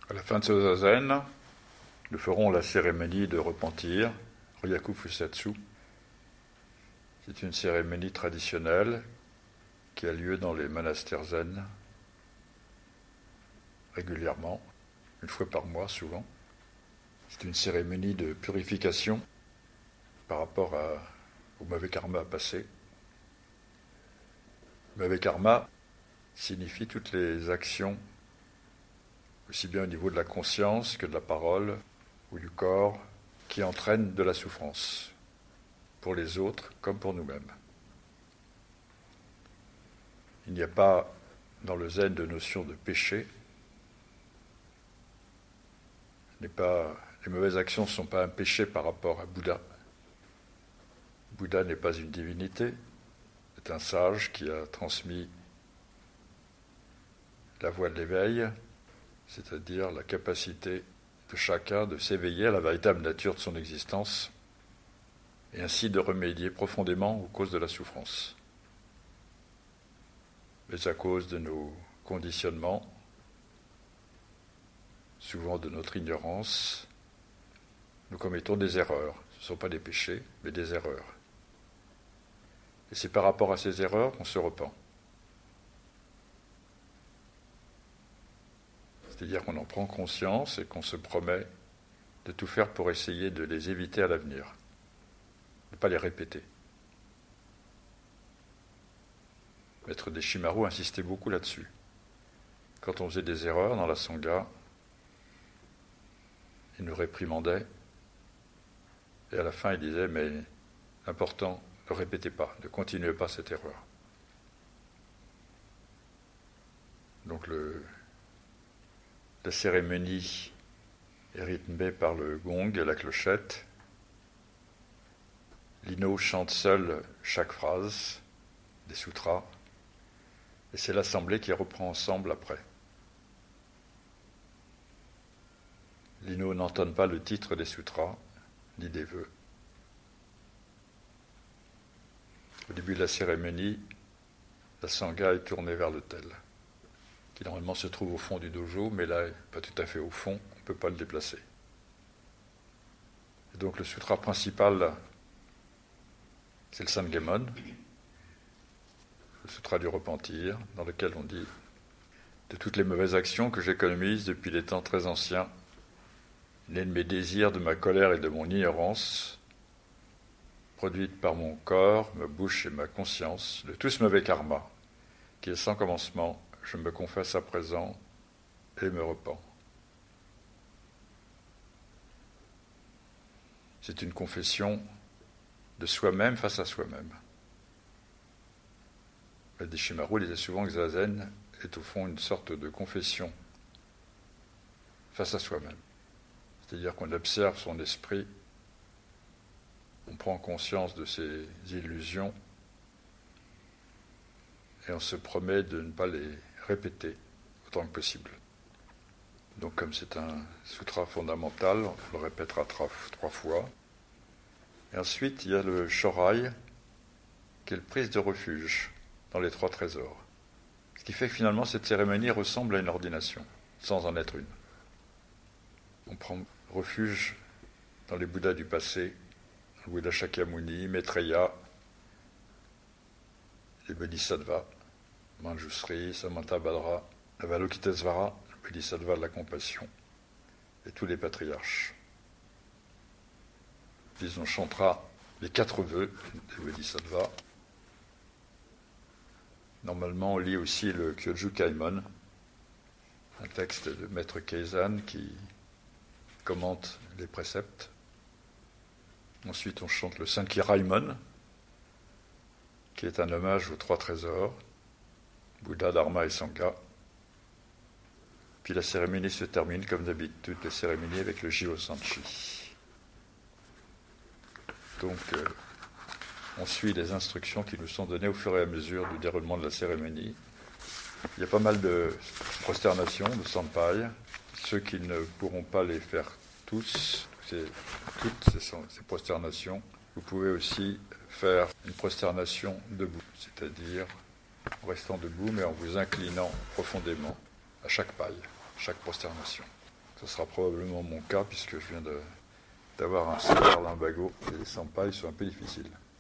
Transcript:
À la fin de ce zazen, nous ferons la cérémonie de repentir, Ryaku Fusatsu. C'est une cérémonie traditionnelle qui a lieu dans les monastères zen régulièrement, une fois par mois souvent. C'est une cérémonie de purification par rapport au mauvais karma à passer. Le mauvais karma signifie toutes les actions, aussi bien au niveau de la conscience que de la parole ou du corps, qui entraînent de la souffrance, pour les autres comme pour nous-mêmes. Il n'y a pas dans le zen de notion de péché. Les mauvaises actions ne sont pas un péché par rapport à Bouddha. Bouddha n'est pas une divinité, c'est un sage qui a transmis la voie de l'éveil, c'est-à-dire la capacité de chacun de s'éveiller à la véritable nature de son existence et ainsi de remédier profondément aux causes de la souffrance. Mais à cause de nos conditionnements, souvent de notre ignorance, nous commettons des erreurs. Ce ne sont pas des péchés, mais des erreurs. Et c'est par rapport à ces erreurs qu'on se repent. C'est-à-dire qu'on en prend conscience et qu'on se promet de tout faire pour essayer de les éviter à l'avenir, de ne pas les répéter. Maître Deshimaru insistait beaucoup là-dessus. Quand on faisait des erreurs dans la Sangha, il nous réprimandait, et à la fin il disait, mais l'important, ne répétez pas, ne continuez pas cette erreur. Donc la cérémonie est rythmée par le gong et la clochette. L'Ino chante seul chaque phrase des sutras, et c'est l'assemblée qui reprend ensemble après. L'Ino n'entonne pas le titre des sutras, ni des vœux. Au début de la cérémonie, la sangha est tournée vers l'autel, qui normalement se trouve au fond du dojo, mais là, pas tout à fait au fond, on ne peut pas le déplacer. Et donc le sutra principal, c'est le Sangemon, le sutra du repentir, dans lequel on dit « De toutes les mauvaises actions que j'ai commises depuis les temps très anciens, nées de mes désirs, de ma colère et de mon ignorance, produites par mon corps, ma bouche et ma conscience, de tout ce mauvais karma, qui est sans commencement, je me confesse à présent et me repens. » C'est une confession de soi-même face à soi-même. Deshimaru disait souvent que Zazen est au fond une sorte de confession face à soi-même. C'est-à-dire qu'on observe son esprit, on prend conscience de ses illusions et on se promet de ne pas les répéter autant que possible. Donc comme c'est un sutra fondamental, on le répétera trois fois. Et ensuite, il y a le shorai, qui est le prise de refuge dans les 3 trésors. Ce qui fait que finalement, cette cérémonie ressemble à une ordination, sans en être une. On prend refuge dans les Bouddhas du passé, le Bouddha Shakyamuni, Maitreya, les Bodhisattvas, Manjusri, Samantabhadra, Avalokitesvara, le Bodhisattva de la compassion, et tous les patriarches. Puis on chantera les 4 vœux des Bodhisattvas. Normalement, on lit aussi le Kyoju Kaimon, un texte de Maître Keizan qui commente les préceptes. Ensuite, on chante le Sankiraimon, qui est un hommage aux 3 trésors, Bouddha, Dharma et Sangha. Puis la cérémonie se termine, comme d'habitude, toutes les cérémonies, avec le Jio-sanchi. Donc, on suit les instructions qui nous sont données au fur et à mesure du déroulement de la cérémonie. Il y a pas mal de prosternations, de senpai. Ceux qui ne pourront pas les faire toutes ces prosternations, vous pouvez aussi faire une prosternation debout, c'est-à-dire en restant debout mais en vous inclinant profondément à chaque paille, chaque prosternation. Ce sera probablement mon cas puisque je viens d'avoir un sévère lumbago et les 100 pas, ils sont un peu difficiles.